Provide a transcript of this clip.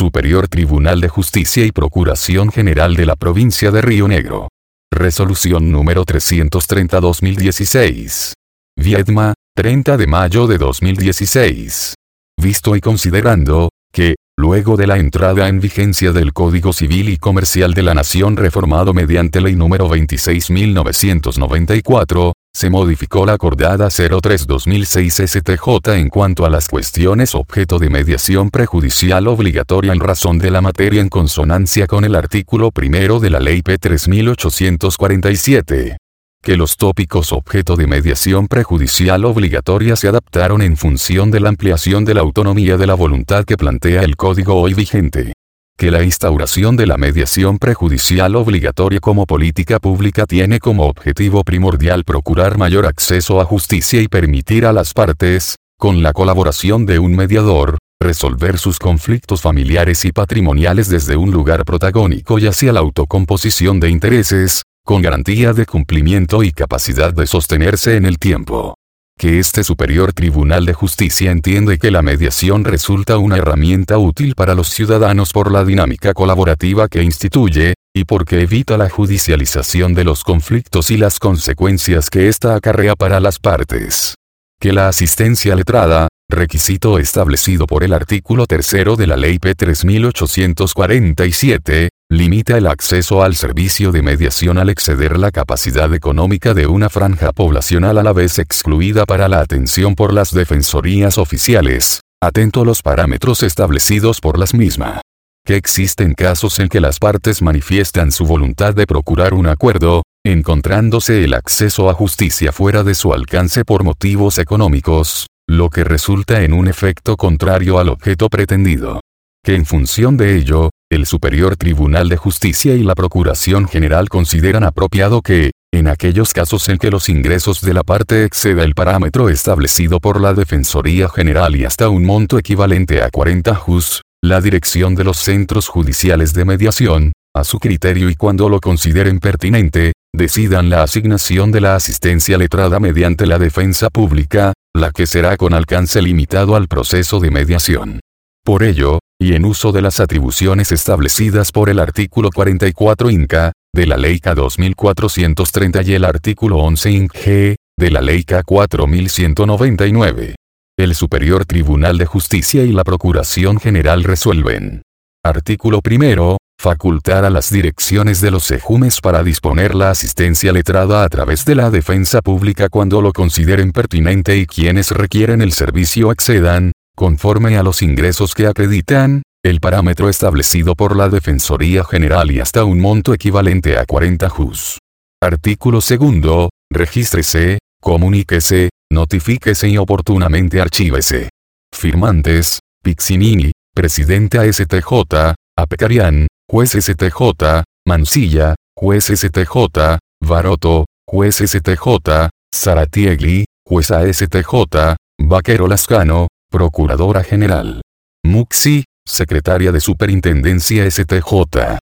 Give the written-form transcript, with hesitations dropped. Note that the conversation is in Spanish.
Superior Tribunal de Justicia y Procuración General de la Provincia de Río Negro. Resolución número 330/2016. Viedma, 30 de mayo de 2016. Visto y considerando, que, luego de la entrada en vigencia del Código Civil y Comercial de la Nación reformado mediante Ley número 26.994, se modificó la acordada 03/2006 STJ en cuanto a las cuestiones objeto de mediación prejudicial obligatoria en razón de la materia en consonancia con el artículo 1 de la Ley P. 3847. Que los tópicos objeto de mediación prejudicial obligatoria se adaptaron en función de la ampliación de la autonomía de la voluntad que plantea el Código hoy vigente. Que la instauración de la mediación prejudicial obligatoria como política pública tiene como objetivo primordial procurar mayor acceso a justicia y permitir a las partes, con la colaboración de un mediador, resolver sus conflictos familiares y patrimoniales desde un lugar protagónico y hacia la autocomposición de intereses, con garantía de cumplimiento y capacidad de sostenerse en el tiempo. Que este Superior Tribunal de Justicia entiende que la mediación resulta una herramienta útil para los ciudadanos por la dinámica colaborativa que instituye, y porque evita la judicialización de los conflictos y las consecuencias que ésta acarrea para las partes. Que la asistencia letrada, requisito establecido por el artículo 3 de la Ley P. 3847, limita el acceso al servicio de mediación al exceder la capacidad económica de una franja poblacional a la vez excluida para la atención por las defensorías oficiales, atento a los parámetros establecidos por las mismas. Que existen casos en que las partes manifiestan su voluntad de procurar un acuerdo, encontrándose el acceso a justicia fuera de su alcance por motivos económicos, lo que resulta en un efecto contrario al objeto pretendido. Que en función de ello, el Superior Tribunal de Justicia y la Procuración General consideran apropiado que, en aquellos casos en que los ingresos de la parte exceda el parámetro establecido por la Defensoría General y hasta un monto equivalente a 40 juz, la dirección de los centros judiciales de mediación, a su criterio y cuando lo consideren pertinente, decidan la asignación de la asistencia letrada mediante la defensa pública, la que será con alcance limitado al proceso de mediación. Por ello, y en uso de las atribuciones establecidas por el artículo 44 INCA, de la Ley K 2430 y el artículo 11 INC, de la Ley K 4199. El Superior Tribunal de Justicia y la Procuración General resuelven. Artículo 1. Facultar a las direcciones de los SEJUMES para disponer la asistencia letrada a través de la defensa pública cuando lo consideren pertinente y quienes requieren el servicio excedan, conforme a los ingresos que acreditan, el parámetro establecido por la Defensoría General y hasta un monto equivalente a 40 juz. Artículo 2. Regístrese, comuníquese, notifíquese y oportunamente archívese. Firmantes: Pixinini, Presidente ASTJ, Apecarian, Juez STJ, Mancilla, Juez STJ, Baroto, Juez STJ, Zaratiegli, Juez ASTJ, Vaquero Lascano, Procuradora General. Muxi, Secretaria de Superintendencia STJ.